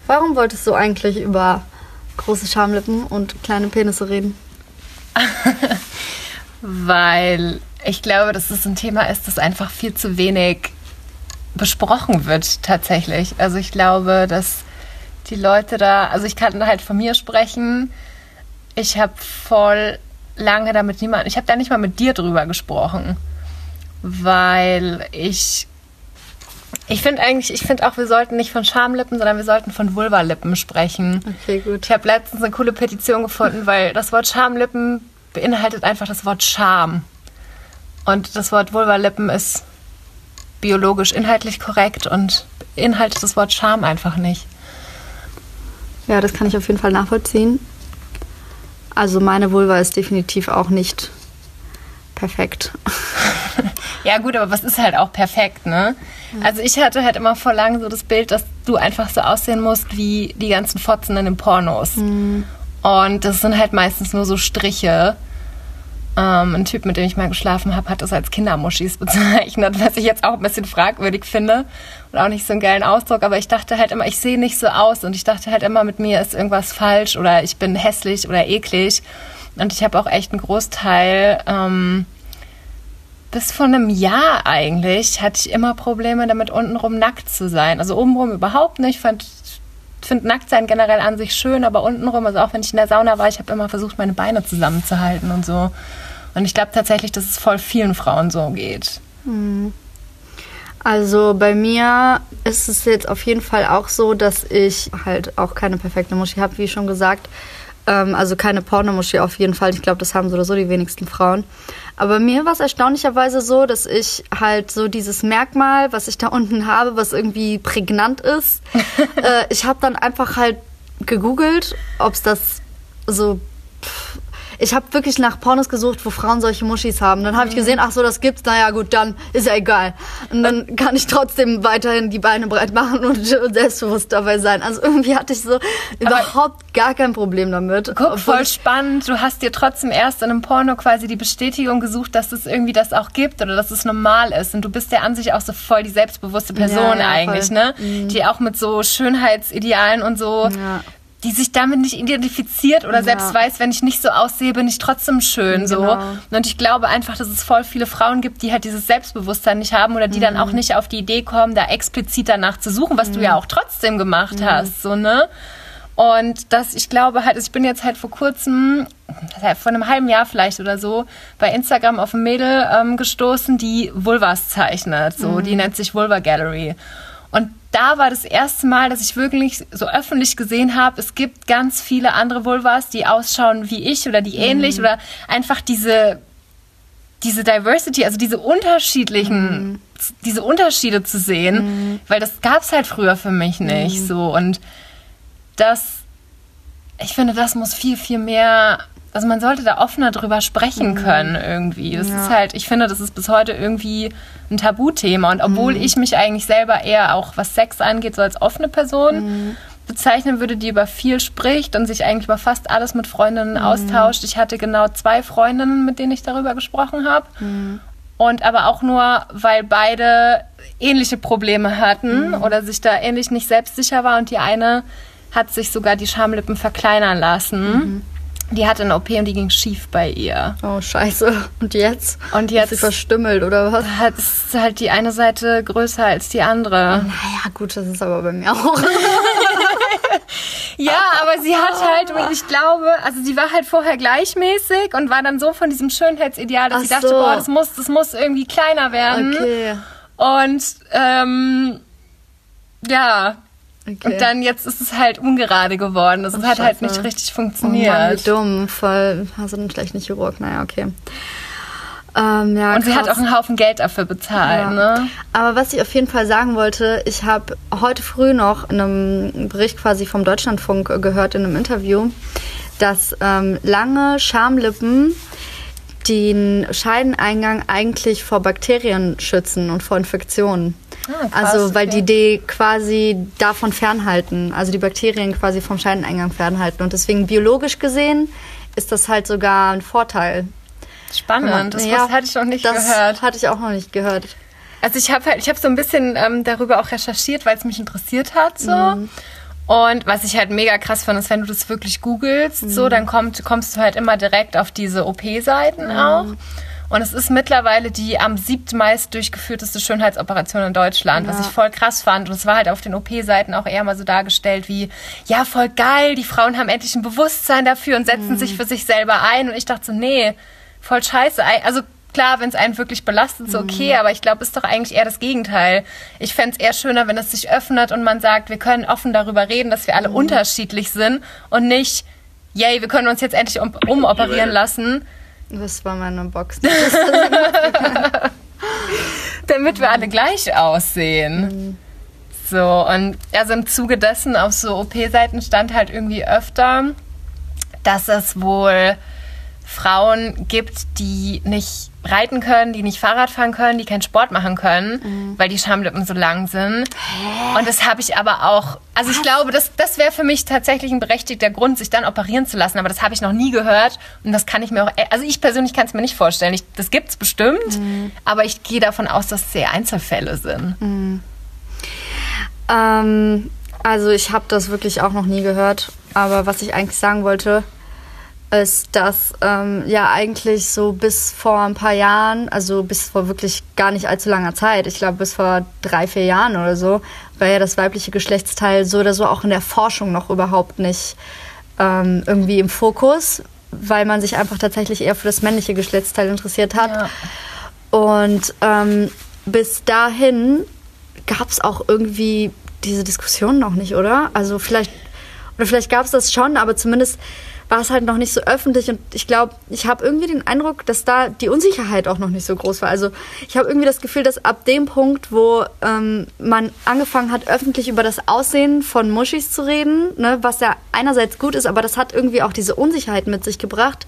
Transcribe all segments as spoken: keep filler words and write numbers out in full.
Warum wolltest du eigentlich über große Schamlippen und kleine Penisse reden? Weil ich glaube, dass es ein Thema ist, das einfach viel zu wenig besprochen wird tatsächlich. Also ich glaube, dass die Leute da, also ich kann halt von mir sprechen, ich habe voll lange damit niemand, ich habe da nicht mal mit dir drüber gesprochen, weil ich Ich finde eigentlich, ich finde auch, wir sollten nicht von Schamlippen, sondern wir sollten von Vulvalippen sprechen. Okay, gut. Ich habe letztens eine coole Petition gefunden, weil das Wort Schamlippen beinhaltet einfach das Wort Scham. Und das Wort Vulvalippen ist biologisch inhaltlich korrekt und beinhaltet das Wort Scham einfach nicht. Ja, das kann ich auf jeden Fall nachvollziehen. Also meine Vulva ist definitiv auch nicht perfekt. Ja gut, aber was ist halt auch perfekt, ne? Also ich hatte halt immer vor lang so das Bild, dass du einfach so aussehen musst wie die ganzen Fotzen in den Pornos. Mhm. Und das sind halt meistens nur so Striche. Ähm, ein Typ, mit dem ich mal geschlafen habe, hat das als Kindermuschis bezeichnet, was ich jetzt auch ein bisschen fragwürdig finde und auch nicht so einen geilen Ausdruck. Aber ich dachte halt immer, ich sehe nicht so aus und ich dachte halt immer, mit mir ist irgendwas falsch oder ich bin hässlich oder eklig. Und ich habe auch echt einen Großteil... Ähm, Bis vor einem Jahr eigentlich hatte ich immer Probleme damit, untenrum nackt zu sein. Also obenrum überhaupt nicht. Ich finde Nacktsein generell an sich schön, aber untenrum, also auch wenn ich in der Sauna war, ich habe immer versucht, meine Beine zusammenzuhalten und so. Und ich glaube tatsächlich, dass es voll vielen Frauen so geht. Also bei mir ist es jetzt auf jeden Fall auch so, dass ich halt auch keine perfekte Muschi habe, wie schon gesagt. Also keine Pornomuschi auf jeden Fall. Ich glaube, das haben so oder so die wenigsten Frauen. Aber mir war es erstaunlicherweise so, dass ich halt so dieses Merkmal, was ich da unten habe, was irgendwie prägnant ist, äh, ich habe dann einfach halt gegoogelt, ob es das so... Pff, ich habe wirklich nach Pornos gesucht, wo Frauen solche Muschis haben. Dann habe ich gesehen, ach so, das gibt's. Naja, gut, dann ist ja egal. Und dann kann ich trotzdem weiterhin die Beine breit machen und selbstbewusst dabei sein. Also irgendwie hatte ich so aber überhaupt gar kein Problem damit. Guck, voll spannend. Du hast dir trotzdem erst in einem Porno quasi die Bestätigung gesucht, dass es irgendwie das auch gibt oder dass es normal ist. Und du bist ja an sich auch so voll die selbstbewusste Person ja, ja, eigentlich, voll. Ne? Mhm. Die auch mit so Schönheitsidealen und so... Ja. Die sich damit nicht identifiziert oder ja. selbst weiß, wenn ich nicht so aussehe, bin ich trotzdem schön. So. Genau. Und ich glaube einfach, dass es voll viele Frauen gibt, die halt dieses Selbstbewusstsein nicht haben oder die mhm. dann auch nicht auf die Idee kommen, da explizit danach zu suchen, was mhm. du ja auch trotzdem gemacht mhm. hast. So, ne? Und das, ich glaube halt, ich bin jetzt halt vor kurzem, vor einem halben Jahr vielleicht oder so, bei Instagram auf ein Mädel ähm, gestoßen, die Vulvas zeichnet. So, mhm. die nennt sich Vulva Gallery. Und da war das erste Mal, dass ich wirklich so öffentlich gesehen habe, es gibt ganz viele andere Vulvas, die ausschauen wie ich oder die ähnlich mhm. oder einfach diese, diese Diversity, also diese unterschiedlichen, mhm. diese Unterschiede zu sehen, mhm. weil das gab es halt früher für mich nicht. Mhm. So. Und das, ich finde, das muss viel, viel mehr... Also man sollte da offener drüber sprechen können irgendwie. Das ja. ist halt, ich finde, das ist bis heute irgendwie ein Tabuthema. Und obwohl mhm. ich mich eigentlich selber eher auch, was Sex angeht, so als offene Person mhm. bezeichnen würde, die über viel spricht und sich eigentlich über fast alles mit Freundinnen mhm. austauscht. Ich hatte genau zwei Freundinnen, mit denen ich darüber gesprochen habe. Mhm. Und aber auch nur, weil beide ähnliche Probleme hatten mhm. oder sich da ähnlich nicht selbstsicher war. Und die eine hat sich sogar die Schamlippen verkleinern lassen. Mhm. Die hatte eine O P und die ging schief bei ihr. Oh, scheiße. Und jetzt? Und jetzt ist sie verstümmelt, oder was? Hat, ist halt die eine Seite größer als die andere. Oh, naja, gut, das ist aber bei mir auch. Ja, aber sie hat halt, und ich glaube, also sie war halt vorher gleichmäßig und war dann so von diesem Schönheitsideal, dass Ach sie dachte, so. boah, das muss, das muss irgendwie kleiner werden. Okay. Und, ähm, ja... Okay. Und dann jetzt ist es halt ungerade geworden. Das Ach, hat Scheiße. halt nicht richtig funktioniert. Oh Mann, wie dumm. Voll, hast du einen schlechten Chirurg? Naja, okay. Ähm, ja, und sie krass. hat auch einen Haufen Geld dafür bezahlt. Ja. Ne? Aber was ich auf jeden Fall sagen wollte, ich habe heute früh noch in einem Bericht quasi vom Deutschlandfunk gehört, in einem Interview, dass ähm, lange Schamlippen den Scheideneingang eigentlich vor Bakterien schützen und vor Infektionen. Ah, krass, also weil okay. die die quasi davon fernhalten, also die Bakterien quasi vom Scheideneingang fernhalten. Und deswegen biologisch gesehen ist das halt sogar ein Vorteil. Spannend, das ja, hatte ich noch nicht das gehört. Das hatte ich auch noch nicht gehört. Also ich habe halt, ich habe so ein bisschen ähm, darüber auch recherchiert, weil es mich interessiert hat. So. Mhm. Und was ich halt mega krass finde, ist, wenn du das wirklich googelst, mhm. so, dann kommt, kommst du halt immer direkt auf diese O P-Seiten mhm. auch. Und es ist mittlerweile die am siebtmeist durchgeführteste Schönheitsoperation in Deutschland, ja. was ich voll krass fand. Und es war halt auf den O P-Seiten auch eher mal so dargestellt wie, ja, voll geil, die Frauen haben endlich ein Bewusstsein dafür und setzen mhm. sich für sich selber ein. Und ich dachte so, nee, voll scheiße. Also klar, wenn es einen wirklich belastet, so okay, mhm. aber ich glaube, es ist doch eigentlich eher das Gegenteil. Ich fände es eher schöner, wenn es sich öffnet und man sagt, wir können offen darüber reden, dass wir alle mhm. unterschiedlich sind und nicht, yay, wir können uns jetzt endlich um, umoperieren lassen. Das war meine Box. Damit wir alle gleich aussehen. Mhm. So, und also im Zuge dessen auf so O P-Seiten stand halt irgendwie öfter, dass es wohl Frauen gibt, die nicht reiten können, die nicht Fahrrad fahren können, die keinen Sport machen können, mhm. weil die Schamlippen so lang sind. Hä? Und das habe ich aber auch, also Was? ich glaube, das, das wäre für mich tatsächlich ein berechtigter Grund, sich dann operieren zu lassen, aber das habe ich noch nie gehört und das kann ich mir auch, also ich persönlich kann es mir nicht vorstellen. Ich, das gibt es bestimmt, mhm. aber ich gehe davon aus, dass es sehr Einzelfälle sind. Mhm. Ähm, also ich habe das wirklich auch noch nie gehört, aber was ich eigentlich sagen wollte, ist, dass ähm, ja eigentlich so bis vor ein paar Jahren, also bis vor wirklich gar nicht allzu langer Zeit, ich glaube bis vor drei, vier Jahren oder so, war ja das weibliche Geschlechtsteil so oder so auch in der Forschung noch überhaupt nicht ähm, irgendwie im Fokus, weil man sich einfach tatsächlich eher für das männliche Geschlechtsteil interessiert hat. Ja. Und ähm, bis dahin gab es auch irgendwie diese Diskussion noch nicht, oder? Also vielleicht, oder vielleicht gab es das schon, aber zumindest war es halt noch nicht so öffentlich und ich glaube, ich habe irgendwie den Eindruck, dass da die Unsicherheit auch noch nicht so groß war. Also ich habe irgendwie das Gefühl, dass ab dem Punkt, wo ähm, man angefangen hat, öffentlich über das Aussehen von Muschis zu reden, ne, was ja einerseits gut ist, aber das hat irgendwie auch diese Unsicherheit mit sich gebracht.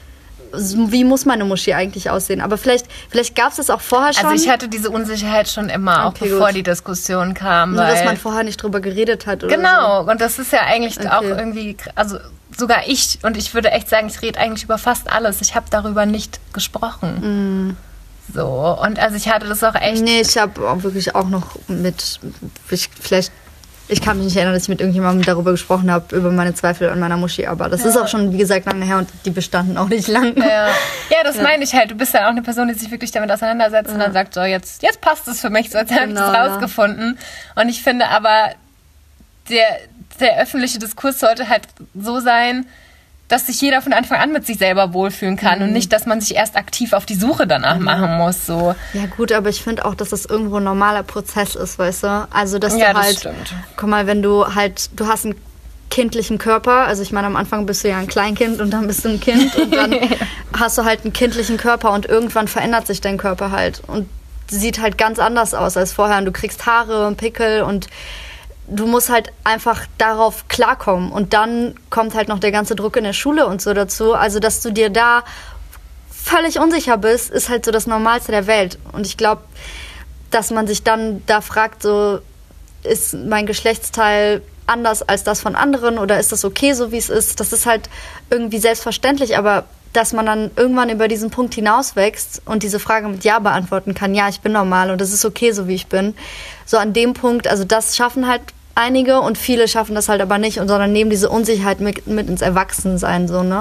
Wie muss meine Muschi eigentlich aussehen? Aber vielleicht, vielleicht gab es das auch vorher schon. Also ich hatte diese Unsicherheit schon immer, okay, auch bevor gut. die Diskussion kam. Nur, weil dass man vorher nicht drüber geredet hat oder Genau, so. Und das ist ja eigentlich okay. auch irgendwie, also sogar ich, und ich würde echt sagen, ich rede eigentlich über fast alles. Ich habe darüber nicht gesprochen. Mm. So, und also ich hatte das auch echt... Nee, ich habe auch wirklich auch noch mit, ich, vielleicht... Ich kann mich nicht erinnern, dass ich mit irgendjemandem darüber gesprochen habe, über meine Zweifel an meiner Muschi. Aber das ja. ist auch schon, wie gesagt, lange her und die bestanden auch nicht lange. Ja, ja das ja. meine ich halt. Du bist dann auch eine Person, die sich wirklich damit auseinandersetzt ja. und dann sagt, so, jetzt, jetzt passt es für mich, so jetzt habe ich das rausgefunden. Und ich finde aber, der, der öffentliche Diskurs sollte halt so sein, dass sich jeder von Anfang an mit sich selber wohlfühlen kann mhm. und nicht, dass man sich erst aktiv auf die Suche danach mhm. machen muss. So. Ja gut, aber ich finde auch, dass das irgendwo ein normaler Prozess ist, weißt du? Also, dass ja, du halt, das stimmt. guck mal, wenn du halt, du hast einen kindlichen Körper, also ich meine, am Anfang bist du ja ein Kleinkind und dann bist du ein Kind und dann hast du halt einen kindlichen Körper und irgendwann verändert sich dein Körper halt und sieht halt ganz anders aus als vorher und du kriegst Haare und Pickel und du musst halt einfach darauf klarkommen. Und dann kommt halt noch der ganze Druck in der Schule und so dazu. Also, dass du dir da völlig unsicher bist, ist halt so das Normalste der Welt. Und ich glaube, dass man sich dann da fragt, so, ist mein Geschlechtsteil anders als das von anderen oder ist das okay, so wie es ist? Das ist halt irgendwie selbstverständlich, aber dass man dann irgendwann über diesen Punkt hinauswächst und diese Frage mit Ja beantworten kann, ja, ich bin normal und es ist okay, so wie ich bin. So an dem Punkt, also das schaffen halt einige und viele schaffen das halt aber nicht und sondern nehmen diese Unsicherheit mit, mit ins Erwachsensein so, ne?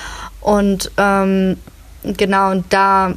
Und ähm, genau, und da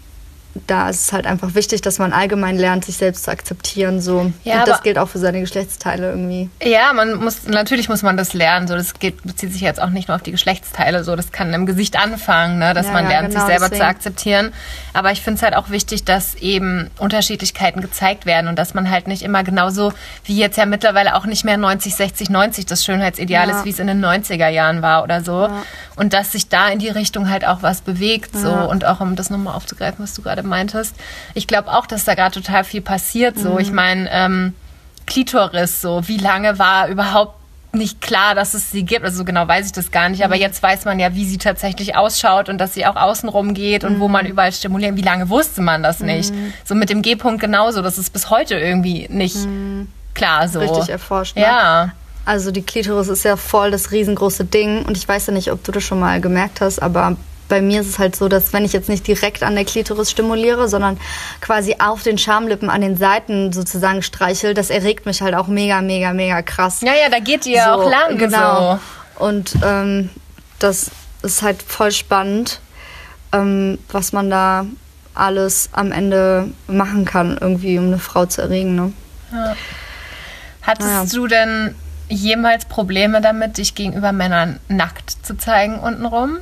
da ist es halt einfach wichtig, dass man allgemein lernt, sich selbst zu akzeptieren. So. Ja, und das gilt auch für seine Geschlechtsteile irgendwie. Ja, man muss, natürlich muss man das lernen. So, das geht, bezieht sich jetzt auch nicht nur auf die Geschlechtsteile. So, das kann im Gesicht anfangen, ne, dass ja, man lernt, ja, genau, sich selber deswegen. zu akzeptieren. Aber ich finde es halt auch wichtig, dass eben Unterschiedlichkeiten gezeigt werden und dass man halt nicht immer genauso, wie jetzt ja mittlerweile auch nicht mehr neunzig, sechzig, neunzig das Schönheitsideal ja. ist, wie es in den neunziger Jahren war oder so. Ja. Und dass sich da in die Richtung halt auch was bewegt. So. Ja. Und auch, um das nochmal aufzugreifen, was du gerade meintest. Ich glaube auch, dass da gerade total viel passiert. So, mhm. ich meine, ähm, Klitoris, so, wie lange war überhaupt nicht klar, dass es sie gibt. Also so genau weiß ich das gar nicht. Mhm. Aber jetzt weiß man ja, wie sie tatsächlich ausschaut und dass sie auch außenrum geht und mhm. wo man überall stimuliert. Wie lange wusste man das nicht? Mhm. So mit dem G-Punkt genauso. Das ist bis heute irgendwie nicht mhm. klar so. Richtig erforscht. Ne? Ja. Also die Klitoris ist ja voll das riesengroße Ding. Und ich weiß ja nicht, ob du das schon mal gemerkt hast, aber bei mir ist es halt so, dass wenn ich jetzt nicht direkt an der Klitoris stimuliere, sondern quasi auf den Schamlippen an den Seiten sozusagen streichel, das erregt mich halt auch mega, mega, mega krass. Ja, ja, da geht ihr so, auch lang. Genau. So. Und ähm, das ist halt voll spannend, ähm, was man da alles am Ende machen kann, irgendwie, um eine Frau zu erregen. Ne? Ja. Hattest naja. du denn jemals Probleme damit, dich gegenüber Männern nackt zu zeigen untenrum?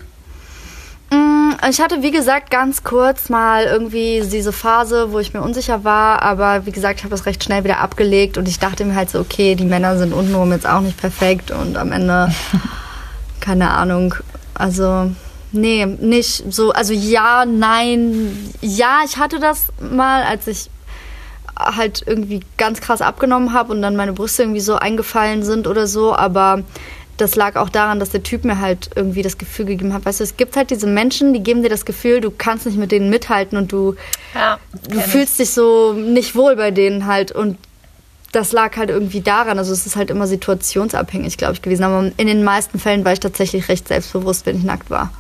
Ich hatte, wie gesagt, ganz kurz mal irgendwie diese Phase, wo ich mir unsicher war, aber wie gesagt, ich habe das recht schnell wieder abgelegt und ich dachte mir halt so, okay, die Männer sind untenrum jetzt auch nicht perfekt und am Ende, keine Ahnung, also nee, nicht so, also ja, nein, ja, ich hatte das mal, als ich halt irgendwie ganz krass abgenommen habe und dann meine Brüste irgendwie so eingefallen sind oder so, aber das lag auch daran, dass der Typ mir halt irgendwie das Gefühl gegeben hat, weißt du, es gibt halt diese Menschen, die geben dir das Gefühl, du kannst nicht mit denen mithalten und du, ja, du fühlst dich so nicht wohl bei denen halt und das lag halt irgendwie daran, also es ist halt immer situationsabhängig, glaube ich, gewesen, aber in den meisten Fällen war ich tatsächlich recht selbstbewusst, wenn ich nackt war.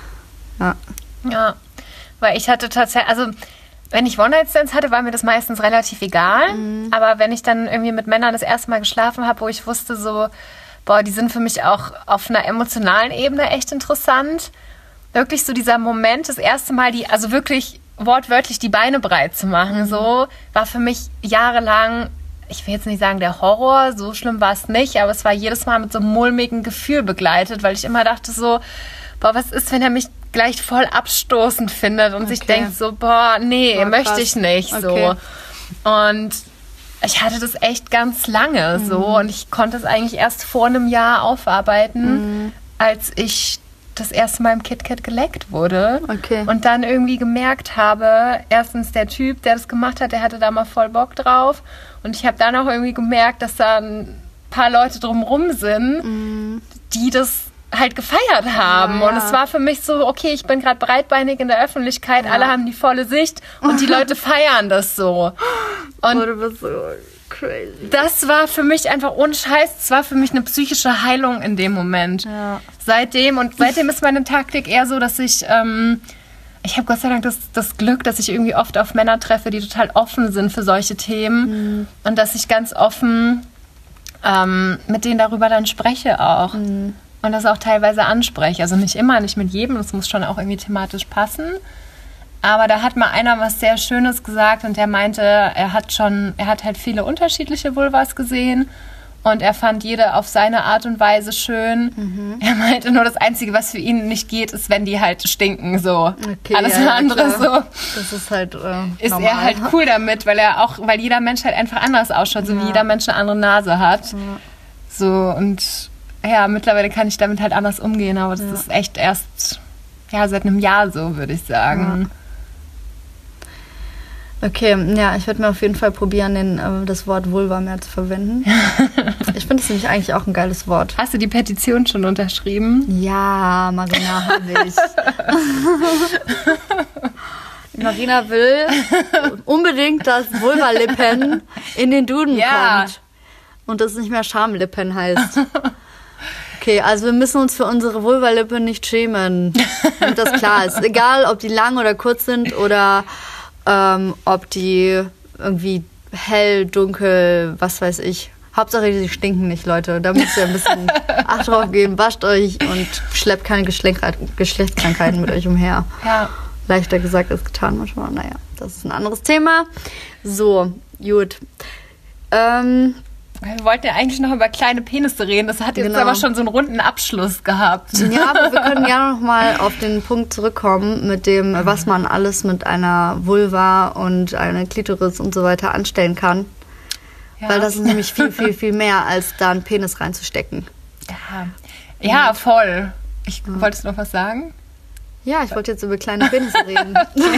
Ja. Ja, weil ich hatte tatsächlich, also wenn ich One-Night-Stands hatte, war mir das meistens relativ egal, mhm. aber wenn ich dann irgendwie mit Männern das erste Mal geschlafen habe, wo ich wusste so, boah, die sind für mich auch auf einer emotionalen Ebene echt interessant. Wirklich so dieser Moment, das erste Mal, die, also wirklich wortwörtlich die Beine breit zu machen, so, war für mich jahrelang, ich will jetzt nicht sagen der Horror, so schlimm war es nicht, aber es war jedes Mal mit so einem mulmigen Gefühl begleitet, weil ich immer dachte so, boah, was ist, wenn er mich gleich voll abstoßend findet und okay. sich denkt so, boah, nee, boah, möchte ich nicht, okay. so. Und ich hatte das echt ganz lange so mhm. und ich konnte es eigentlich erst vor einem Jahr aufarbeiten, mhm. als ich das erste Mal im KitKat geleckt wurde okay. und dann irgendwie gemerkt habe, erstens der Typ, der das gemacht hat, der hatte da mal voll Bock drauf und ich habe dann auch irgendwie gemerkt, dass da ein paar Leute drumrum sind, mhm. die das halt gefeiert haben ja, ja. und es war für mich so, okay, ich bin gerade breitbeinig in der Öffentlichkeit, ja. alle haben die volle Sicht und die Leute feiern das so. Und oh, du bist so crazy. Das war für mich einfach ohne Scheiß, es war für mich eine psychische Heilung in dem Moment. Ja. Seitdem und seitdem ist meine Taktik eher so, dass ich ähm, ich habe Gott sei Dank das, das Glück, dass ich irgendwie oft auf Männer treffe, die total offen sind für solche Themen mhm. und dass ich ganz offen ähm, mit denen darüber dann spreche auch. Mhm. Und das auch teilweise anspreche. Also nicht immer, nicht mit jedem. Das muss schon auch irgendwie thematisch passen. Aber da hat mal einer was sehr Schönes gesagt und der meinte, er hat schon, er hat halt viele unterschiedliche Vulvas gesehen und er fand jede auf seine Art und Weise schön. Mhm. Er meinte nur, das Einzige, was für ihn nicht geht, ist, wenn die halt stinken. So. Okay, Alles ja, andere klar. so. Das ist halt äh, ist normal. er halt cool damit, weil er auch, weil jeder Mensch halt einfach anders ausschaut, so ja. wie jeder Mensch eine andere Nase hat. Ja. So und ja, mittlerweile kann ich damit halt anders umgehen, aber das ja. ist echt erst ja, seit einem Jahr so, würde ich sagen. Ja. Okay, ja, ich werde mir auf jeden Fall probieren, den, äh, das Wort Vulva mehr zu verwenden. Ich finde es nämlich eigentlich auch ein geiles Wort. Hast du die Petition schon unterschrieben? Ja, Marina, habe ich. Marina will unbedingt, dass Vulva-Lippen in den Duden ja. kommt. Und das nicht mehr Schamlippen heißt. Okay, also wir müssen uns für unsere Vulva-Lippe nicht schämen, damit das klar ist. Egal, ob die lang oder kurz sind oder ähm, ob die irgendwie hell, dunkel, was weiß ich. Hauptsache, die stinken nicht, Leute. Da müsst ihr ein bisschen Acht drauf geben. Wascht euch und schleppt keine Geschlechtskrankheiten mit euch umher. Ja. Leichter gesagt als getan manchmal. Naja, das ist ein anderes Thema. So, gut. Ähm... Wir wollten ja eigentlich noch über kleine Penisse reden. Das hat jetzt genau. aber schon so einen runden Abschluss gehabt. Ja, aber wir können gerne noch mal auf den Punkt zurückkommen mit dem, was man alles mit einer Vulva und einer Klitoris und so weiter anstellen kann. Ja. Weil das ist nämlich viel, viel, viel mehr, als da einen Penis reinzustecken. Ja, ja voll. Ich, ja. Wolltest du noch was sagen? Ja, ich wollte jetzt über kleine Penisse reden.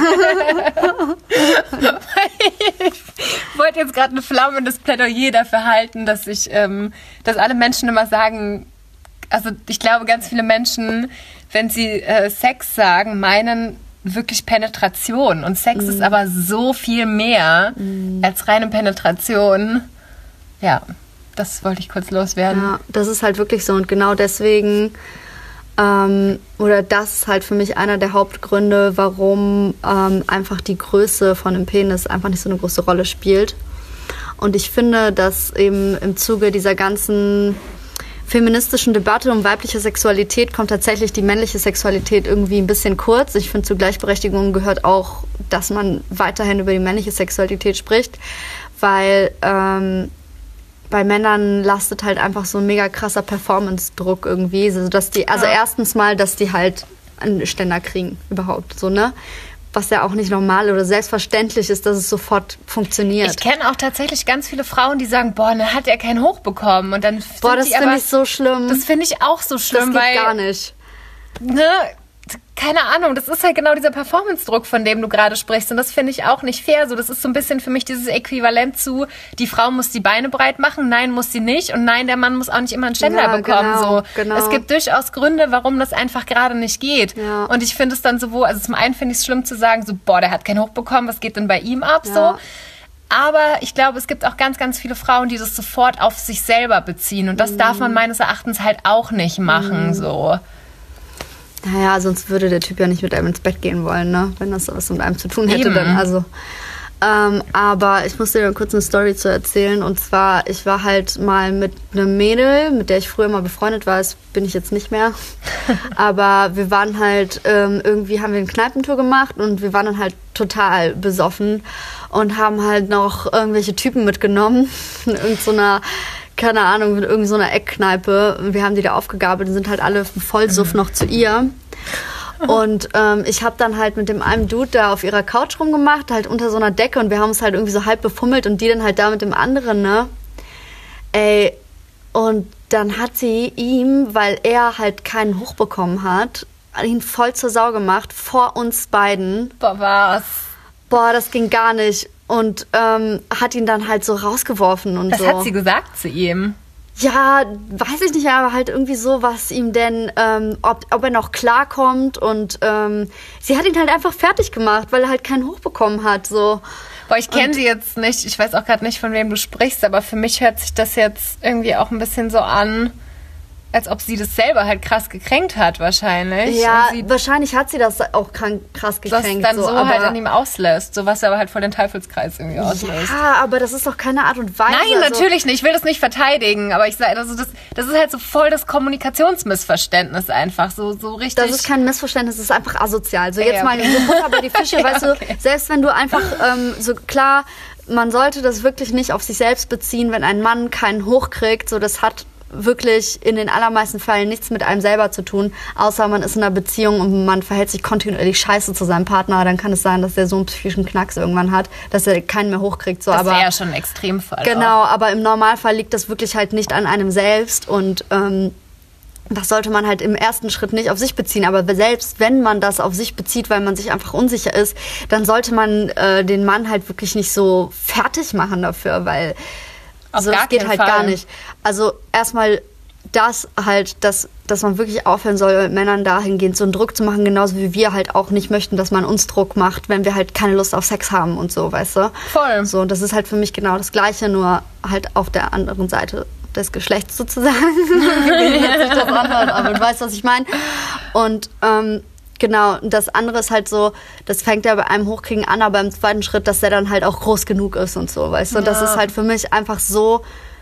Ich wollte jetzt gerade ein flammendes Plädoyer dafür halten, dass ich, ähm, dass alle Menschen immer sagen, also ich glaube, ganz viele Menschen, wenn sie äh, Sex sagen, meinen wirklich Penetration. Und Sex mm. ist aber so viel mehr mm. als reine Penetration. Ja, das wollte ich kurz loswerden. Ja, das ist halt wirklich so. Und genau deswegen Ähm, oder das ist halt für mich einer der Hauptgründe, warum ähm, einfach die Größe von einem Penis einfach nicht so eine große Rolle spielt. Und ich finde, dass eben im Zuge dieser ganzen feministischen Debatte um weibliche Sexualität kommt tatsächlich die männliche Sexualität irgendwie ein bisschen kurz. Ich finde, zur Gleichberechtigung gehört auch, dass man weiterhin über die männliche Sexualität spricht, weil ähm, bei Männern lastet halt einfach so ein mega krasser Performance-Druck irgendwie. Also, dass die, also ja. erstens mal, dass die halt einen Ständer kriegen überhaupt, so, ne? Was ja auch nicht normal oder selbstverständlich ist, dass es sofort funktioniert. Ich kenne auch tatsächlich ganz viele Frauen, die sagen, boah, dann hat er keinen Hoch bekommen. Und dann boah, das finde ich so schlimm. Das finde ich auch so schlimm, das geht weil... gar nicht. Ne, keine Ahnung, das ist halt genau dieser Performance-Druck, von dem du gerade sprichst. Und das finde ich auch nicht fair. So, das ist so ein bisschen für mich dieses Äquivalent zu, die Frau muss die Beine breit machen, nein, muss sie nicht. Und nein, der Mann muss auch nicht immer einen Ständer ja, bekommen. Genau, so. genau. Es gibt durchaus Gründe, warum das einfach gerade nicht geht. Ja. Und ich finde es dann so, also zum einen finde ich es schlimm zu sagen, so, boah, der hat keinen Hoch bekommen, was geht denn bei ihm ab? Ja. So. Aber ich glaube, es gibt auch ganz, ganz viele Frauen, die das sofort auf sich selber beziehen. Und das mhm. darf man meines Erachtens halt auch nicht machen, mhm. so. Naja, sonst würde der Typ ja nicht mit einem ins Bett gehen wollen, ne? Wenn das was mit einem zu tun hätte, Eben. dann also. Ähm, aber ich muss dir kurz eine Story zu erzählen. Und zwar, ich war halt mal mit einem Mädel, mit der ich früher mal befreundet war. Das bin ich jetzt nicht mehr. Aber wir waren halt, ähm, irgendwie haben wir eine Kneipentour gemacht und wir waren dann halt total besoffen und haben halt noch irgendwelche Typen mitgenommen. In irgendeiner, keine Ahnung, mit irgendeiner Eckkneipe. Wir haben die da aufgegabelt und sind halt alle Vollsuff noch zu ihr. Und ähm, ich habe dann halt mit dem einen Dude da auf ihrer Couch rumgemacht, halt unter so einer Decke, und wir haben uns halt irgendwie so halb befummelt und die dann halt da mit dem anderen, ne? Ey, und dann hat sie ihm, weil er halt keinen Hoch bekommen hat, ihn voll zur Sau gemacht, vor uns beiden. Boah, was? Boah, das ging gar nicht. Und ähm, hat ihn dann halt so rausgeworfen und was so. Was hat sie gesagt zu ihm? Ja, weiß ich nicht, aber halt irgendwie so, was ihm denn, ähm, ob, ob er noch klarkommt. Und ähm, sie hat ihn halt einfach fertig gemacht, weil er halt keinen Hoch bekommen hat. So. Boah, ich kenne sie jetzt nicht. Ich weiß auch gerade nicht, von wem du sprichst, aber für mich hört sich das jetzt irgendwie auch ein bisschen so an, als ob sie das selber halt krass gekränkt hat wahrscheinlich. Ja, und sie wahrscheinlich hat sie das auch krass gekränkt. Das dann so, so halt an ihm auslässt, so was aber halt voll den Teufelskreis irgendwie auslöst. Ja, aber das ist doch keine Art und Weise. Nein, also natürlich nicht. Ich will das nicht verteidigen, aber ich sage, also das, das ist halt so voll das Kommunikationsmissverständnis einfach, so, so richtig. Das ist kein Missverständnis, das ist einfach asozial. So, jetzt ja, mal okay. so Butter bei die Fische, ja, weißt du, okay. selbst wenn du einfach ähm, so klar, man sollte das wirklich nicht auf sich selbst beziehen, wenn ein Mann keinen Hoch kriegt, so, das hat wirklich in den allermeisten Fällen nichts mit einem selber zu tun, außer man ist in einer Beziehung und man verhält sich kontinuierlich scheiße zu seinem Partner, dann kann es sein, dass der so einen psychischen Knacks irgendwann hat, dass er keinen mehr hochkriegt. So, das aber wäre ja schon ein Extremfall. Genau, auch. Aber im Normalfall liegt das wirklich halt nicht an einem selbst und ähm, das sollte man halt im ersten Schritt nicht auf sich beziehen. Aber selbst wenn man das auf sich bezieht, weil man sich einfach unsicher ist, dann sollte man äh, den Mann halt wirklich nicht so fertig machen dafür, weil also das geht halt Fall. gar nicht. Also erstmal das halt, dass, dass man wirklich aufhören soll, mit Männern dahingehend so einen Druck zu machen, genauso wie wir halt auch nicht möchten, dass man uns Druck macht, wenn wir halt keine Lust auf Sex haben und so, weißt du? Voll. So, und das ist halt für mich genau das Gleiche, nur halt auf der anderen Seite des Geschlechts sozusagen. Wie hört sich das an, aber du weißt, was ich meine. Und ähm, genau, das andere ist halt so, das fängt ja bei einem Hochkriegen an, aber im zweiten Schritt, dass der dann halt auch groß genug ist und so, weißt du? Und ja. Das ist halt für mich einfach so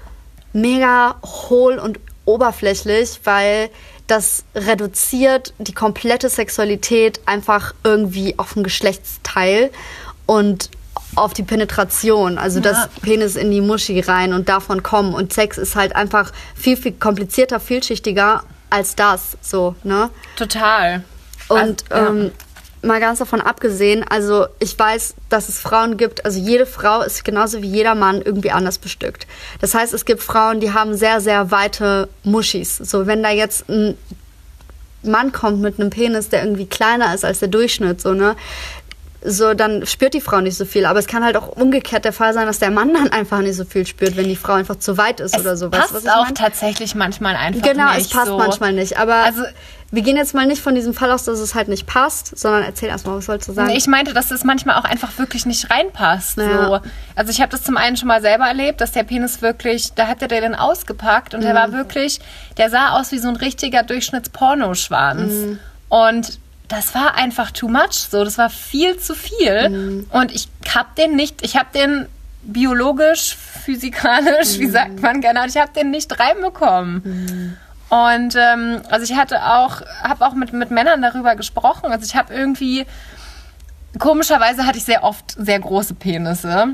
mega hohl und oberflächlich, weil das reduziert die komplette Sexualität einfach irgendwie auf ein Geschlechtsteil und auf die Penetration, also ja. das Penis in die Muschi rein und davon kommen. Und Sex ist halt einfach viel, viel komplizierter, vielschichtiger als das, so, ne? Total. Und also, ja. ähm, mal ganz davon abgesehen, also ich weiß, dass es Frauen gibt, also jede Frau ist genauso wie jeder Mann irgendwie anders bestückt. Das heißt, es gibt Frauen, die haben sehr, sehr weite Muschis. So, wenn da jetzt ein Mann kommt mit einem Penis, der irgendwie kleiner ist als der Durchschnitt, so, ne, so, dann spürt die Frau nicht so viel. Aber es kann halt auch umgekehrt der Fall sein, dass der Mann dann einfach nicht so viel spürt, wenn die Frau einfach zu weit ist es oder so. Passt weißt du, was ich auch mein? tatsächlich manchmal einfach genau, nicht. Genau, es passt so. manchmal nicht. Aber also, wir gehen jetzt mal nicht von diesem Fall aus, dass es halt nicht passt, sondern erzähl erstmal, was sollst du sagen? Ich meinte, dass es manchmal auch einfach wirklich nicht reinpasst. Ja. So. Also ich habe das zum einen schon mal selber erlebt, dass der Penis wirklich, da hat er den ausgepackt und mhm. der war wirklich, der sah aus wie so ein richtiger Durchschnitts-Pornoschwanz. Mhm. Und das war einfach too much, so, das war viel zu viel. Mhm. Und ich hab den nicht, ich hab den biologisch, physikalisch, mhm. wie sagt man genau, ich hab den nicht reinbekommen. Mhm. Und ähm, also ich hatte auch, habe auch mit, mit Männern darüber gesprochen. Also ich habe irgendwie, komischerweise hatte ich sehr oft sehr große Penisse.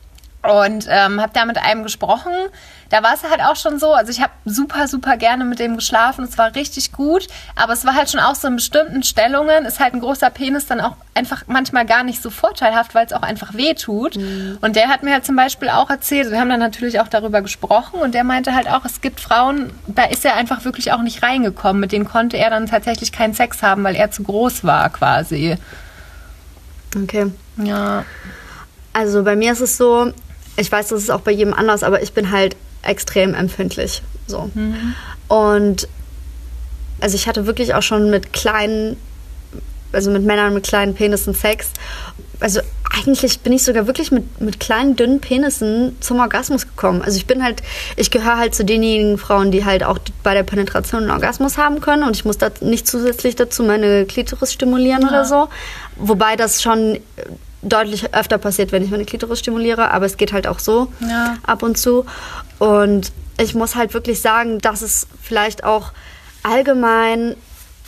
Und ähm, habe da mit einem gesprochen. Da war es halt auch schon so, also ich habe super, super gerne mit dem geschlafen. Es war richtig gut, aber es war halt schon auch so in bestimmten Stellungen, ist halt ein großer Penis dann auch einfach manchmal gar nicht so vorteilhaft, weil es auch einfach weh tut. Mhm. Und der hat mir halt zum Beispiel auch erzählt, wir haben dann natürlich auch darüber gesprochen und der meinte halt auch, es gibt Frauen, da ist er einfach wirklich auch nicht reingekommen. Mit denen konnte er dann tatsächlich keinen Sex haben, weil er zu groß war quasi. Okay. Ja. Also bei mir ist es so, ich weiß, das ist auch bei jedem anders, aber ich bin halt extrem empfindlich. So. Mhm. Und also ich hatte wirklich auch schon mit kleinen, also mit Männern mit kleinen Penissen Sex. Also eigentlich bin ich sogar wirklich mit, mit kleinen, dünnen Penissen zum Orgasmus gekommen. Also ich bin halt, ich gehöre halt zu denjenigen Frauen, die halt auch bei der Penetration einen Orgasmus haben können und ich muss da nicht zusätzlich dazu meine Klitoris stimulieren ja. oder so. Wobei das schon deutlich öfter passiert, wenn ich meine Klitoris stimuliere, aber es geht halt auch so ja. ab und zu. Und ich muss halt wirklich sagen, dass es vielleicht auch allgemein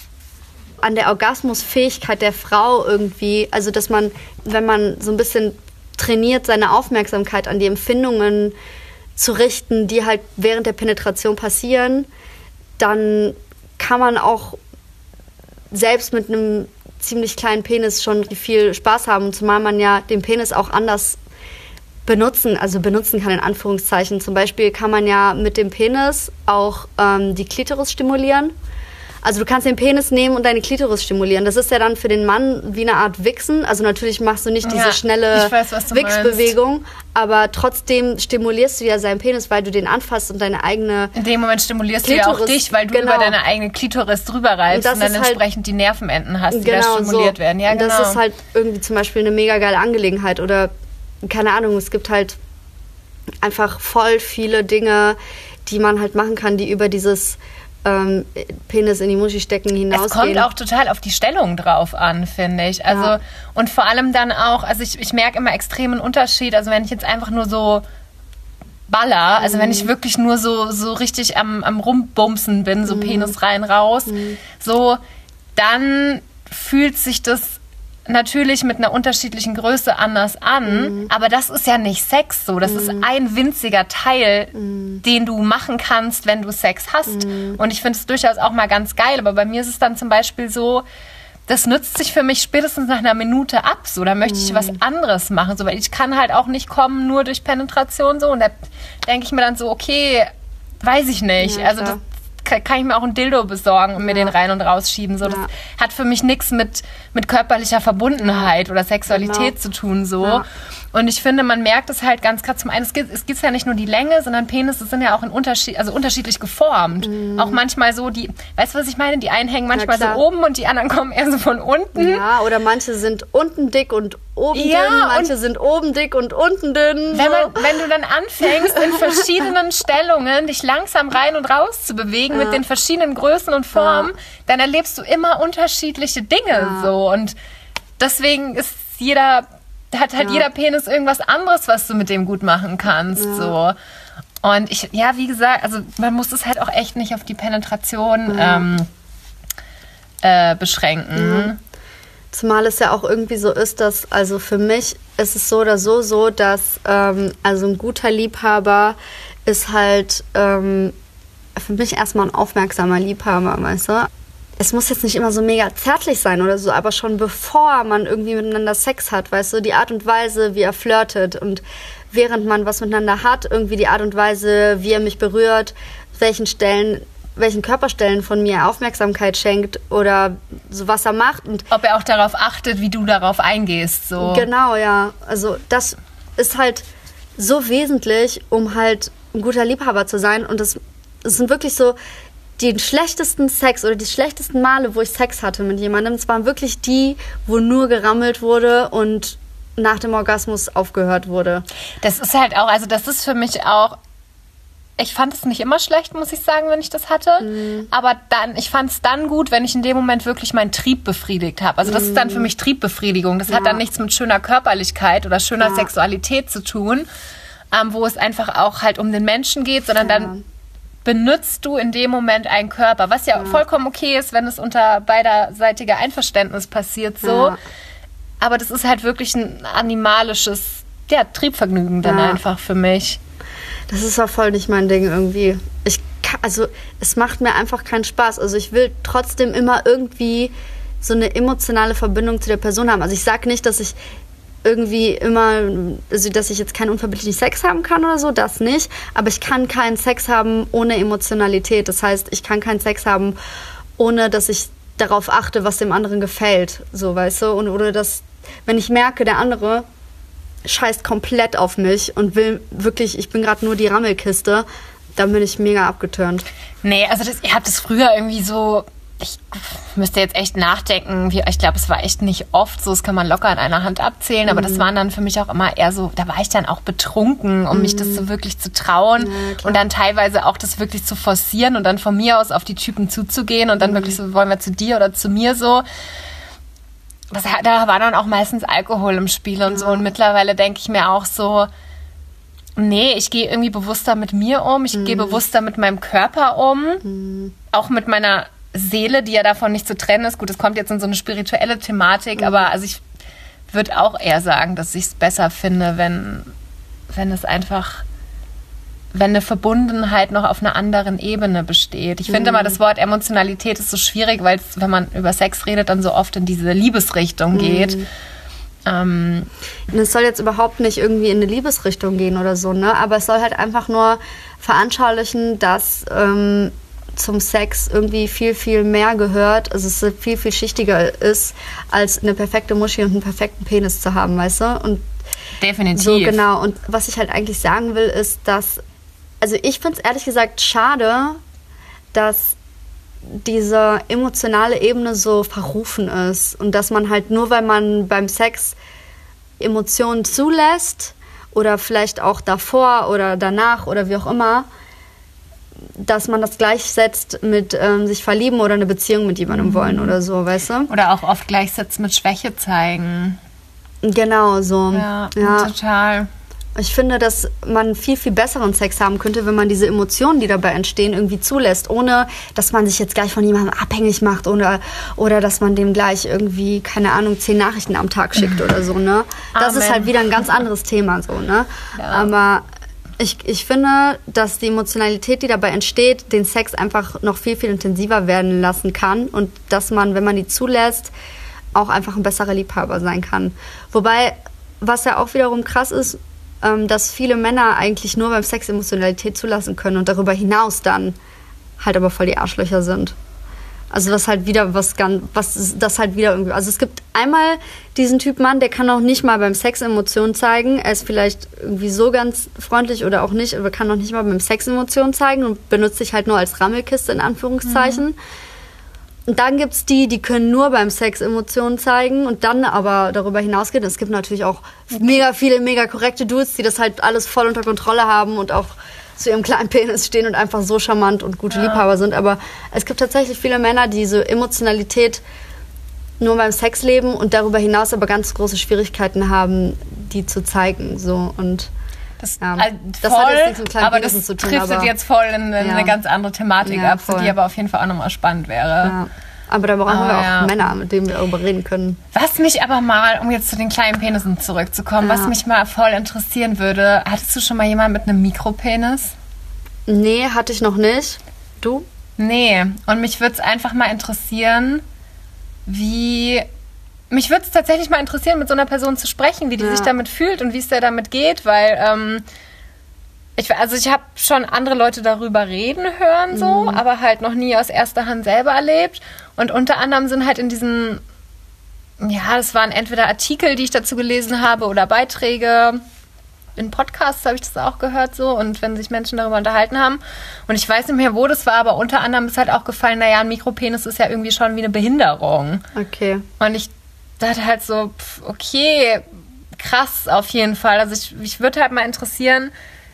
an der Orgasmusfähigkeit der Frau irgendwie, also dass man, wenn man so ein bisschen trainiert, seine Aufmerksamkeit an die Empfindungen zu richten, die halt während der Penetration passieren, dann kann man auch selbst mit einem ziemlich kleinen Penis schon viel Spaß haben, zumal man ja den Penis auch anders benutzen, also benutzen kann in Anführungszeichen. Zum Beispiel kann man ja mit dem Penis auch ähm, die Klitoris stimulieren. Also du kannst den Penis nehmen und deine Klitoris stimulieren. Das ist ja dann für den Mann wie eine Art Wichsen. Also natürlich machst du nicht diese ja, schnelle Wichsbewegung, aber trotzdem stimulierst du ja seinen Penis, weil du den anfasst und deine eigene In dem Moment stimulierst Klitoris, du ja auch dich, weil du genau. über deine eigene Klitoris drüber reibst und, und dann entsprechend halt die Nervenenden hast, die genau da stimuliert so. werden. Ja, und genau. das ist halt irgendwie zum Beispiel eine mega geile Angelegenheit. Oder, keine Ahnung, es gibt halt einfach voll viele Dinge, die man halt machen kann, die über dieses Ähm, Penis in die Muschi stecken hinausgehen. Es kommt auch total auf die Stellung drauf an, finde ich. Also ja. Und vor allem dann auch, also ich, ich merke immer extremen Unterschied. Also wenn ich jetzt einfach nur so baller, also mhm. wenn ich wirklich nur so, so richtig am, am Rumbumsen bin, so mhm. Penis rein, raus, mhm. so, dann fühlt sich das natürlich mit einer unterschiedlichen Größe anders an, mhm. aber das ist ja nicht Sex so. Das mhm. ist ein winziger Teil, mhm. den du machen kannst, wenn du Sex hast. Mhm. Und ich finde es durchaus auch mal ganz geil, aber bei mir ist es dann zum Beispiel so, das nützt sich für mich spätestens nach einer Minute ab. So, da möchte ich was anderes machen. So, weil ich kann halt auch nicht kommen nur durch Penetration so. Und da denke ich mir dann so, okay, weiß ich nicht. Ja, also das kann ich mir auch ein Dildo besorgen und ja. mir den rein und rausschieben. So, ja. Das hat für mich nichts mit, mit körperlicher Verbundenheit oder Sexualität genau. zu tun. So. Ja. Und ich finde, man merkt es halt ganz krass. Zum einen, es gibt, es gibt ja nicht nur die Länge, sondern Penisse sind ja auch in Unterschied, also unterschiedlich geformt. Mhm. Auch manchmal so, die, weißt du, was ich meine? Die einen hängen manchmal so oben und die anderen kommen eher so von unten. Ja, oder manche sind unten dick und oben ja, dünn, manche sind oben dick und unten dünn. Wenn, man, wenn du dann anfängst, in verschiedenen Stellungen dich langsam rein und raus zu bewegen, ja. mit den verschiedenen Größen und Formen, ja. dann erlebst du immer unterschiedliche Dinge. Ja. So. Und deswegen ist jeder... Da hat halt ja. jeder Penis irgendwas anderes, was du mit dem gut machen kannst. Ja. So. Und ich, ja, wie gesagt, also man muss es halt auch echt nicht auf die Penetration ja. ähm, äh, beschränken. Ja. Zumal es ja auch irgendwie so ist, dass, also für mich ist es so oder so so, dass ähm, also ein guter Liebhaber ist halt ähm, für mich erstmal ein aufmerksamer Liebhaber, weißt du? Es muss jetzt nicht immer so mega zärtlich sein oder so, aber schon bevor man irgendwie miteinander Sex hat, weißt du, die Art und Weise, wie er flirtet und während man was miteinander hat, irgendwie die Art und Weise, wie er mich berührt, welchen Stellen welchen Körperstellen von mir Aufmerksamkeit schenkt oder so, was er macht. Und ob er auch darauf achtet, wie du darauf eingehst. So. Genau, ja. Also das ist halt so wesentlich, um halt ein guter Liebhaber zu sein. Und das, das sind wirklich so die schlechtesten Sex oder die schlechtesten Male, wo ich Sex hatte mit jemandem. Es waren wirklich die, wo nur gerammelt wurde und nach dem Orgasmus aufgehört wurde. Das ist halt auch, also das ist für mich auch, ich fand es nicht immer schlecht, muss ich sagen, wenn ich das hatte. Mm. Aber dann, ich fand es dann gut, wenn ich in dem Moment wirklich meinen Trieb befriedigt habe. Also das mm. ist dann für mich Triebbefriedigung. Das ja. hat dann nichts mit schöner Körperlichkeit oder schöner ja. Sexualität zu tun, ähm, wo es einfach auch halt um den Menschen geht, sondern ja. dann benutzt du in dem Moment einen Körper, was ja, ja vollkommen okay ist, wenn es unter beiderseitiger Einverständnis passiert, so. Ja. Aber das ist halt wirklich ein animalisches, ja, Triebvergnügen dann ja. einfach für mich. Das ist auch voll nicht mein Ding irgendwie. Ich kann, also es macht mir einfach keinen Spaß. Also ich will trotzdem immer irgendwie so eine emotionale Verbindung zu der Person haben. Also ich sage nicht, dass ich irgendwie immer, also dass ich jetzt keinen unverbindlichen Sex haben kann oder so, das nicht. Aber ich kann keinen Sex haben ohne Emotionalität. Das heißt, ich kann keinen Sex haben, ohne dass ich darauf achte, was dem anderen gefällt. So, weißt du? Und, oder dass, wenn ich merke, der andere scheißt komplett auf mich und will wirklich, ich bin gerade nur die Rammelkiste, dann bin ich mega abgeturnt. Nee, also das, ihr habt es früher irgendwie so, ich müsste jetzt echt nachdenken, wie, ich glaube, es war echt nicht oft so, das kann man locker an einer Hand abzählen, aber mhm. das waren dann für mich auch immer eher so, da war ich dann auch betrunken, um mhm. mich das so wirklich zu trauen ja, und dann teilweise auch das wirklich zu forcieren und dann von mir aus auf die Typen zuzugehen und dann mhm. wirklich so, wollen wir zu dir oder zu mir so. Das, da war dann auch meistens Alkohol im Spiel und ja. so. Und mittlerweile denke ich mir auch so, nee, ich gehe irgendwie bewusster mit mir um. Ich mhm. gehe bewusster mit meinem Körper um. Mhm. Auch mit meiner Seele, die ja davon nicht zu trennen ist. Gut, es kommt jetzt in so eine spirituelle Thematik. Mhm. Aber also ich würde auch eher sagen, dass ich es besser finde, wenn, wenn es einfach... wenn eine Verbundenheit noch auf einer anderen Ebene besteht. Ich finde mhm. mal, das Wort Emotionalität ist so schwierig, weil es, wenn man über Sex redet, dann so oft in diese Liebesrichtung mhm. geht. Ähm, es soll jetzt überhaupt nicht irgendwie in eine Liebesrichtung gehen oder so, ne? Aber es soll halt einfach nur veranschaulichen, dass ähm, zum Sex irgendwie viel, viel mehr gehört, also es viel, viel schichtiger ist, als eine perfekte Muschi und einen perfekten Penis zu haben, weißt du? Und definitiv. So, genau. Und was ich halt eigentlich sagen will, ist, dass also ich finde es ehrlich gesagt schade, dass diese emotionale Ebene so verrufen ist und dass man halt nur, weil man beim Sex Emotionen zulässt oder vielleicht auch davor oder danach oder wie auch immer, dass man das gleichsetzt mit ähm, sich verlieben oder eine Beziehung mit jemandem mhm. wollen oder so, weißt du? Oder auch oft gleichsetzt mit Schwäche zeigen. Genau, so. Ja, ja. total. Ich finde, dass man viel, viel besseren Sex haben könnte, wenn man diese Emotionen, die dabei entstehen, irgendwie zulässt, ohne dass man sich jetzt gleich von jemandem abhängig macht oder, oder dass man dem gleich irgendwie, keine Ahnung, zehn Nachrichten am Tag schickt oder so, ne? Das Amen. Ist halt wieder ein ganz anderes Thema, so, ne? Ja. Aber ich, ich finde, dass die Emotionalität, die dabei entsteht, den Sex einfach noch viel, viel intensiver werden lassen kann und dass man, wenn man die zulässt, auch einfach ein besserer Liebhaber sein kann. Wobei, was ja auch wiederum krass ist, dass viele Männer eigentlich nur beim Sex Emotionalität zulassen können und darüber hinaus dann halt aber voll die Arschlöcher sind. Also das halt wieder was ganz, was das halt wieder irgendwie, also es gibt einmal diesen Typ Mann, der kann auch nicht mal beim Sex Emotionen zeigen, er ist vielleicht irgendwie so ganz freundlich oder auch nicht, aber kann auch nicht mal beim Sex Emotionen zeigen und benutzt sich halt nur als Rammelkiste in Anführungszeichen. Mhm. Und dann gibt es die, die können nur beim Sex Emotionen zeigen und dann aber darüber hinausgehen. Es gibt natürlich auch mega viele, mega korrekte Dudes, die das halt alles voll unter Kontrolle haben und auch zu ihrem kleinen Penis stehen und einfach so charmant und gute ja. Liebhaber sind. Aber es gibt tatsächlich viele Männer, die diese Emotionalität nur beim Sex leben und darüber hinaus aber ganz große Schwierigkeiten haben, die zu zeigen. So. Und Das, ja, äh, das voll, hat jetzt nichts mit kleinen aber das zu tun, driftet aber jetzt voll in eine, ja. eine ganz andere Thematik ja, ab, voll. Die aber auf jeden Fall auch nochmal spannend wäre. Ja. Aber da brauchen oh, wir auch ja. Männer, mit denen wir darüber reden können. Was mich aber mal, um jetzt zu den kleinen Penissen zurückzukommen, ja. was mich mal voll interessieren würde, hattest du schon mal jemanden mit einem Mikropenis? Nee, hatte ich noch nicht. Du? Nee, und mich würde es einfach mal interessieren, wie... Mich würde es tatsächlich mal interessieren, mit so einer Person zu sprechen, wie die ja. sich damit fühlt und wie es der damit geht, weil ähm, Ich, also ich habe schon andere Leute darüber reden hören, so, mhm. aber halt noch nie aus erster Hand selber erlebt. Und unter anderem sind halt in diesen, ja, das waren entweder Artikel, die ich dazu gelesen habe oder Beiträge. In Podcasts habe ich das auch gehört so und wenn sich Menschen darüber unterhalten haben. Und ich weiß nicht mehr, wo das war, aber unter anderem ist halt auch gefallen, naja, ein Mikropenis ist ja irgendwie schon wie eine Behinderung. Okay. Und ich dachte halt so, pff, okay, krass auf jeden Fall. Also ich, ich würde halt mal interessieren,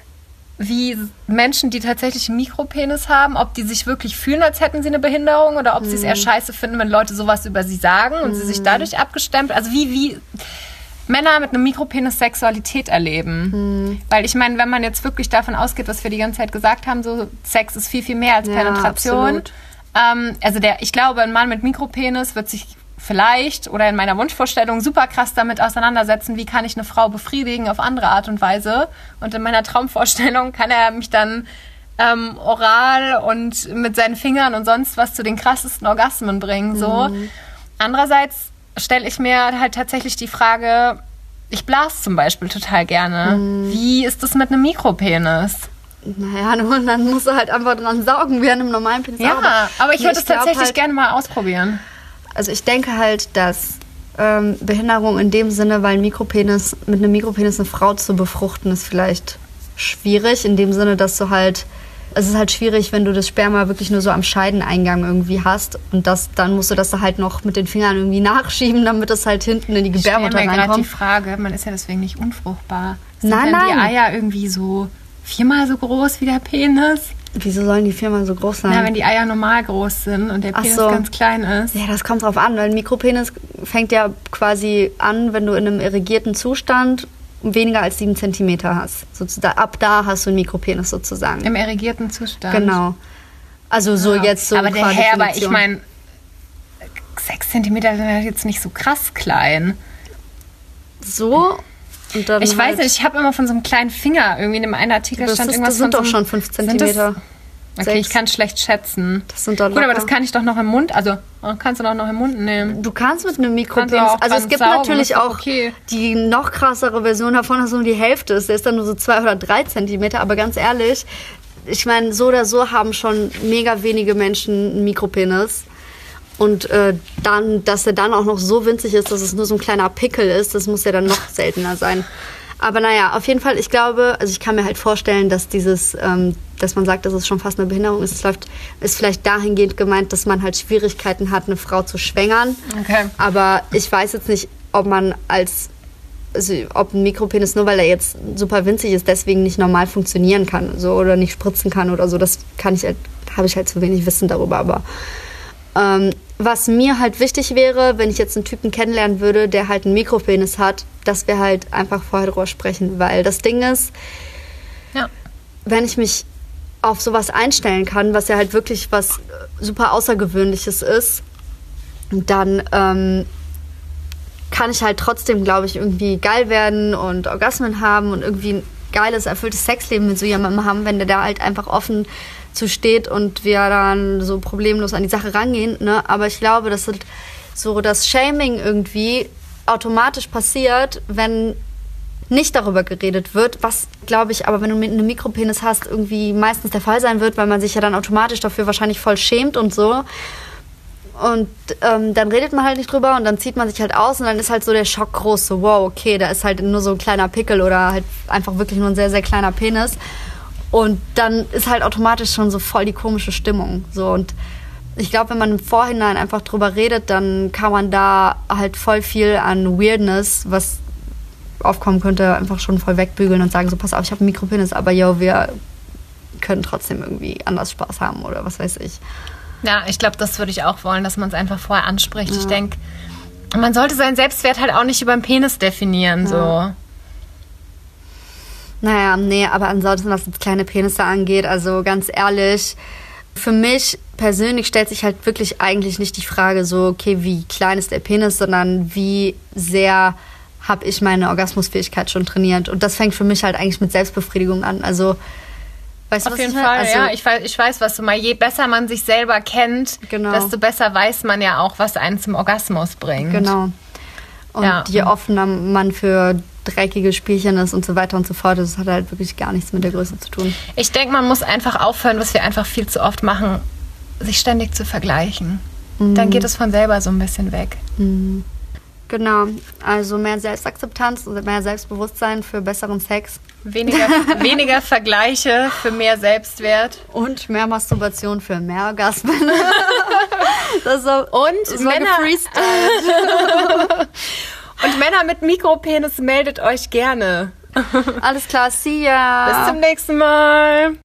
wie Menschen, die tatsächlich einen Mikropenis haben, ob die sich wirklich fühlen, als hätten sie eine Behinderung oder ob mm. sie es eher scheiße finden, wenn Leute sowas über sie sagen und mm. sie sich dadurch abgestempelt. Also wie, wie Männer mit einem Mikropenis Sexualität erleben. Hm. Weil ich meine, wenn man jetzt wirklich davon ausgeht, was wir die ganze Zeit gesagt haben, so Sex ist viel, viel mehr als ja, Penetration. Ähm, also der, ich glaube, ein Mann mit Mikropenis wird sich vielleicht oder in meiner Wunschvorstellung super krass damit auseinandersetzen, wie kann ich eine Frau befriedigen auf andere Art und Weise. Und in meiner Traumvorstellung kann er mich dann ähm, oral und mit seinen Fingern und sonst was zu den krassesten Orgasmen bringen. So. Hm. Andererseits stelle ich mir halt tatsächlich die Frage, ich blase zum Beispiel total gerne. Mm. Wie ist das mit einem Mikropenis? Naja, dann musst du halt einfach dran saugen, wie an einem normalen Penis. Ja, aber, aber ich würde es tatsächlich halt, gerne mal ausprobieren. Also ich denke halt, dass ähm, Behinderung in dem Sinne, weil ein Mikropenis, mit einem Mikropenis eine Frau zu befruchten, ist vielleicht schwierig. In dem Sinne, dass du halt es ist halt schwierig, wenn du das Sperma wirklich nur so am Scheideneingang irgendwie hast und das, dann musst du das halt noch mit den Fingern irgendwie nachschieben, damit das halt hinten in die Gebärmutter reinkommt. Ich stelle mir gerade die Frage, man ist ja deswegen nicht unfruchtbar. Sind nein, denn nein. die Eier irgendwie so viermal so groß wie der Penis? Wieso sollen die viermal so groß sein? Na, wenn die Eier normal groß sind und der Penis so. ganz klein ist. Ja, das kommt drauf an, weil ein Mikropenis fängt ja quasi an, wenn du in einem irrigierten Zustand weniger als sieben Zentimeter hast. Sozusagen, ab da hast du einen Mikropenis sozusagen. Im irrigierten Zustand? Genau. Also so ja. jetzt so aber der Herr, aber ich meine, sechs Zentimeter sind ja jetzt nicht so krass klein. So? Und dann ich halt weiß nicht, ich habe immer von so einem kleinen Finger, irgendwie in einem einen Artikel das stand ist, irgendwas das sind von doch so schon fünf Zentimeter. Okay, Sechs. Ich kann schlecht schätzen. Das sind doch Gut, aber das kann ich doch noch im Mund, also kannst du doch noch im Mund nehmen. Du kannst mit einem Mikropenis, also es gibt saugen, natürlich auch okay. die noch krassere Version davon, dass nur die Hälfte ist. Der ist dann nur so zwei oder drei Zentimeter, aber ganz ehrlich, ich meine, so oder so haben schon mega wenige Menschen einen Mikropenis. Und äh, dann, dass er dann auch noch so winzig ist, dass es nur so ein kleiner Pickel ist, das muss ja dann noch seltener sein. Aber naja, auf jeden Fall, ich glaube, also ich kann mir halt vorstellen, dass dieses, ähm, dass man sagt, dass es schon fast eine Behinderung ist, es läuft, ist vielleicht dahingehend gemeint, dass man halt Schwierigkeiten hat, eine Frau zu schwängern. Okay. Aber ich weiß jetzt nicht, ob man als, also ob ein Mikropenis, nur weil er jetzt super winzig ist, deswegen nicht normal funktionieren kann, so, oder nicht spritzen kann oder so. Das kann ich, halt, habe ich halt zu wenig Wissen darüber. Aber ähm, was mir halt wichtig wäre, wenn ich jetzt einen Typen kennenlernen würde, der halt einen Mikropenis hat, dass wir halt einfach vorher drüber sprechen. Weil das Ding ist, ja. wenn ich mich auf sowas einstellen kann, was ja halt wirklich was super Außergewöhnliches ist, dann ähm, kann ich halt trotzdem, glaube ich, irgendwie geil werden und Orgasmen haben und irgendwie ein geiles, erfülltes Sexleben mit so jemandem haben, wenn der da halt einfach offen zu steht und wir dann so problemlos an die Sache rangehen. Ne? Aber ich glaube, dass halt so das Shaming irgendwie automatisch passiert, wenn nicht darüber geredet wird, was, glaube ich, aber wenn du einen Mikropenis hast, irgendwie meistens der Fall sein wird, weil man sich ja dann automatisch dafür wahrscheinlich voll schämt und so. Und ähm, dann redet man halt nicht drüber und dann zieht man sich halt aus und dann ist halt so der Schock groß, so wow, okay, da ist halt nur so ein kleiner Pickel oder halt einfach wirklich nur ein sehr, sehr kleiner Penis. Und dann ist halt automatisch schon so voll die komische Stimmung. So. Und ich glaube, wenn man im Vorhinein einfach drüber redet, dann kann man da halt voll viel an Weirdness, was aufkommen könnte, einfach schon voll wegbügeln und sagen so, pass auf, ich habe einen Mikropenis, aber yo, wir können trotzdem irgendwie anders Spaß haben oder was weiß ich. Ja, ich glaube, das würde ich auch wollen, dass man es einfach vorher anspricht. Ja. Ich denke, man sollte seinen Selbstwert halt auch nicht über den Penis definieren, ja. so. Naja, nee, aber ansonsten, was jetzt kleine Penisse angeht, also ganz ehrlich, für mich persönlich stellt sich halt wirklich eigentlich nicht die Frage so, okay, wie klein ist der Penis, sondern wie sehr habe ich meine Orgasmusfähigkeit schon trainiert. Und das fängt für mich halt eigentlich mit Selbstbefriedigung an. Also, weißt du, auf was jeden ich Fall, also, ja. Ich weiß, ich weiß, was du meinst. Je besser man sich selber kennt, genau. desto besser weiß man ja auch, was einen zum Orgasmus bringt. Genau. Und ja. je offener man für dreckige Spielchen ist und so weiter und so fort. Das hat halt wirklich gar nichts mit der Größe zu tun. Ich denke, man muss einfach aufhören, was wir einfach viel zu oft machen, sich ständig zu vergleichen. Mhm. Dann geht es von selber so ein bisschen weg. Mhm. Genau, also mehr Selbstakzeptanz und mehr Selbstbewusstsein für besseren Sex. Weniger, weniger Vergleiche für mehr Selbstwert. Und mehr Masturbation für mehr Orgasmen. Das ist so, und so Männer. Und Männer mit Mikropenis, meldet euch gerne. Alles klar, see ya. Bis zum nächsten Mal.